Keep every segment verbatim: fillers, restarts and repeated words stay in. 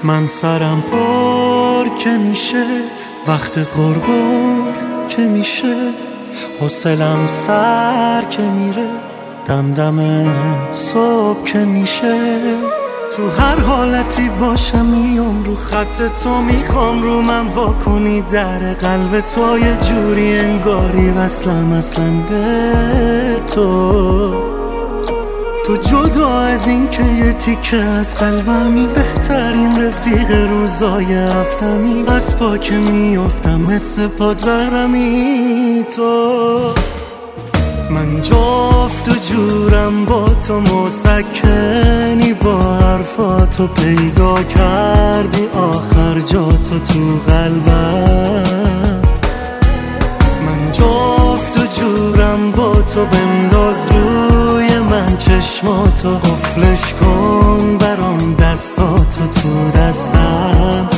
من سرم پر که میشه وقت غرغر که میشه، حوصلم سر که میره دم دم صبح که میشه. تو هر حالتی باشم میام رو خط تو، میخوام رو من واکنی در قلب تو، یه جوری انگاری وصلم اصلا به تو. تو جدا از این که یه تیکه از قلبمی، بهترین رفیق روزای هفتمی، از پا که میافتم مثل پادزهرمی تو. من جفت و جورم با تو، مسکنی با حرفاتو پیدا کردی آخر جاتو تو قلبم. من جفت و جورم با تو، بنداز روی من چشماتو، قفلش کن برام دستاتو تو دستم.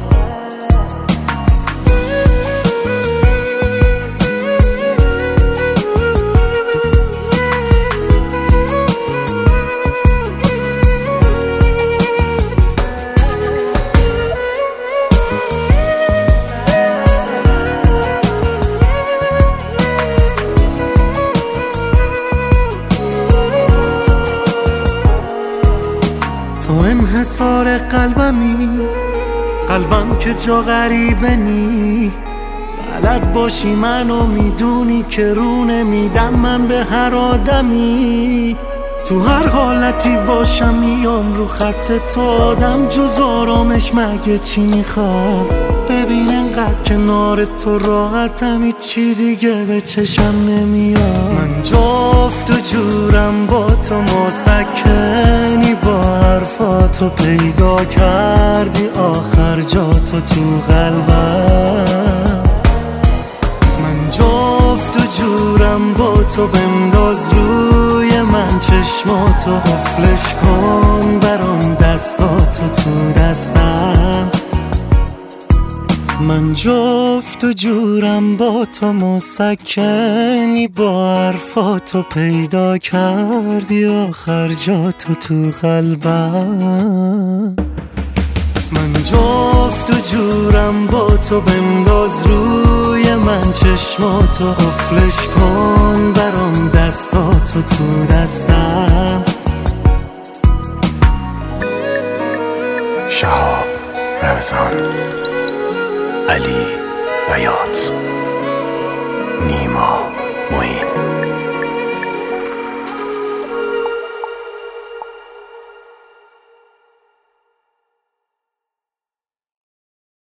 تو انحصار قلبمی، قلبم که جا غریبه نی، بلد باشی منو میدونی که رو نمیدم من به هر آدمی. تو هر حالتی باشم میام رو خط تو، آدم جز آرامش مگه چی میخواد؟ ببین انقدر کنار تو راحتم، هیچی دیگه به چشم نمیاد. من جفت و جورم با تو، مسکنی با حرفاتو پیدا کردی آخر جاتو تو قلبم. من جفت و جورم با تو، بنداز روی من چشماتو، قفلش کن برام دستاتو تو دستم. من جفت و جورم با تو، مسکنی با حرفاتو پیدا کردی آخر جاتو تو قلبم. من جفت و جورم با تو، بنداز روی من چشماتو، قفلش کن برام دستاتو تو دستم. شهاب رمضان علی